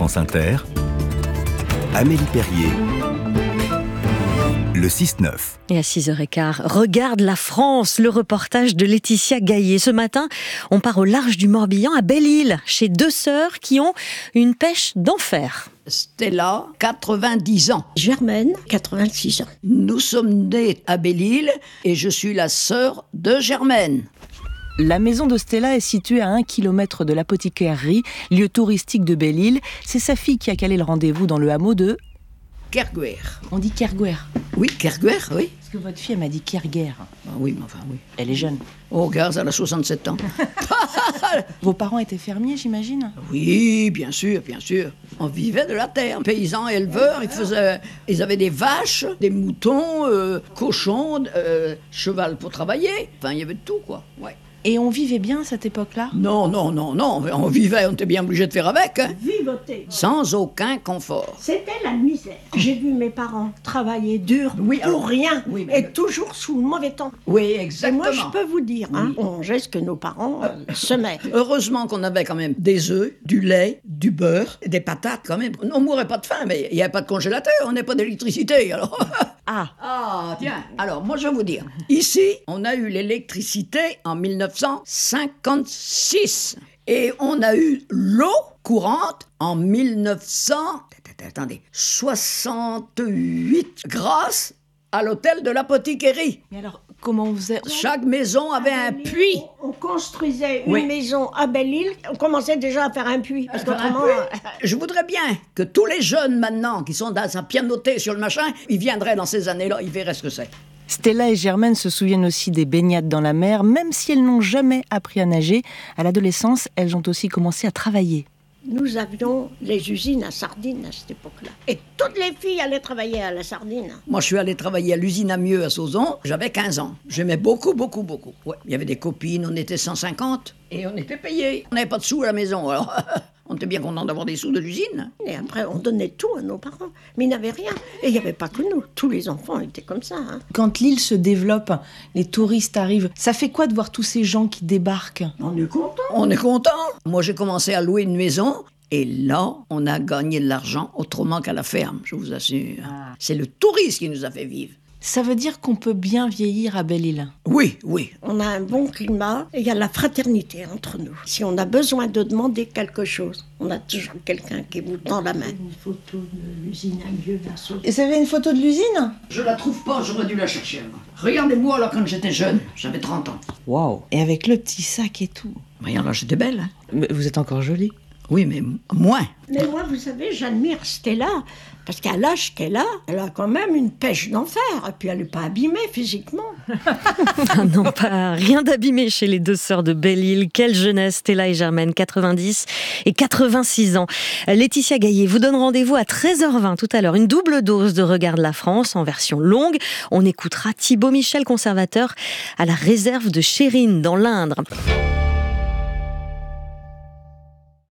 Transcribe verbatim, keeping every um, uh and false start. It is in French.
France Inter, Amélie Perrier, le six neuf. Et à six heures quinze, regarde la France, le reportage de Laetitia Gaillet. Ce matin, on part au large du Morbihan, à Belle-Île, chez deux sœurs qui ont une pêche d'enfer. Stella, quatre-vingt-dix ans. Germaine, quatre-vingt-six ans. Nous sommes nés à Belle-Île et je suis la sœur de Germaine. La maison de Stella est située à un kilomètre de l'apothicairerie, lieu touristique de Belle-Île. C'est sa fille qui a calé le rendez-vous dans le hameau de... Kerguer. On dit Kerguer. Oui, Kerguer, oui. Parce que votre fille, elle m'a dit Kerguer. Ah oui, mais enfin, oui. Elle est jeune. Oh, gaz, elle a soixante-sept ans. Vos parents étaient fermiers, j'imagine ? Oui, bien sûr, bien sûr. On vivait de la terre. Paysans, éleveurs, ils, faisaient, ils avaient des vaches, des moutons, euh, cochons, euh, cheval pour travailler. Enfin, il y avait de tout, quoi. Ouais. Et on vivait bien à cette époque-là ? Non, non, non, non. On vivait, on était bien obligé de faire avec. Hein. Vivoter. Sans aucun confort. C'était la misère. J'ai vu mes parents travailler dur Oui, pour alors, rien oui, mais- et toujours sous le mauvais temps. Oui, Et exactement. moi, je peux vous dire, hein, on mangeait ce que nos parents euh, semaient. Heureusement qu'on avait quand même des œufs, du lait, du beurre, des patates quand même. On mourrait pas de faim, mais il n'y avait pas de congélateur, on n'a pas d'électricité. Alors... Ah, Ah, tiens. Alors, moi, je vais vous dire. Ici, on a eu l'électricité en mille neuf cent cinquante-six. Et on a eu l'eau courante en mille neuf cents... Attendez. soixante-huit, grâce à l'hôtel de l'apothicairerie. mais alors, comment on faisait ? Chaque maison avait un puits. On, on construisait une Oui. maison à Belle-Île. On commençait déjà à faire un puits. Parce qu'autrement, Je voudrais bien que tous les jeunes maintenant qui sont dans sa pianoter sur le machin, ils viendraient dans ces années-là, ils verraient ce que c'est. Stella et Germaine se souviennent aussi des baignades dans la mer, même si elles n'ont jamais appris à nager. À l'adolescence, elles ont aussi commencé à travailler. nous avions les usines à sardines à cette époque-là. Et toutes les filles allaient travailler à la sardine. Moi, je suis allé travailler à l'usine à Mieux à Sauzon. J'avais quinze ans. J'aimais beaucoup, beaucoup, beaucoup. Ouais. Il y avait des copines, on était cent cinquante et on était payés. On n'avait pas de sous à la maison, alors on était bien content d'avoir des sous de l'usine. Et après, on donnait tout à nos parents. Mais ils n'avaient rien. Et il n'y avait pas que nous. Tous les enfants étaient comme ça. Hein. Quand l'île se développe, les touristes arrivent. Ça fait quoi de voir tous ces gens qui débarquent ? On est contents. On est content. Moi, j'ai commencé à louer une maison. Et là, on a gagné de l'argent autrement qu'à la ferme, je vous assure. Ah. C'est le tourisme qui nous a fait vivre. Ça veut dire qu'on peut bien vieillir à Belle-Île. Oui, oui. On a un bon climat et il y a la fraternité entre nous. Si on a besoin de demander quelque chose, on a toujours quelqu'un qui vous tend la main. Une photo de l'usine à Mieux à Sauzon. Et ça fait une photo de l'usine ? Je la trouve pas, j'aurais dû la chercher. Regardez-moi là quand j'étais jeune, j'avais trente ans. Waouh ! Et avec le petit sac et tout. Regarde là, j'étais belle. Hein. Mais vous êtes encore jolie. Oui, mais m- moins. Mais moi, vous savez, j'admire Stella, parce qu'à l'âge qu'elle a, elle a quand même une pêche d'enfer. Et puis elle n'est pas abîmée physiquement. Ah non, pas rien d'abîmé chez les deux sœurs de Belle-Île. Quelle jeunesse, Stella et Germaine, quatre-vingt-dix et quatre-vingt-six ans. Laetitia Gaillet vous donne rendez-vous à treize heures vingt tout à l'heure. Une double dose de Regarde la France en version longue. On écoutera Thibaut Michel, conservateur à la réserve de Chérine dans l'Indre.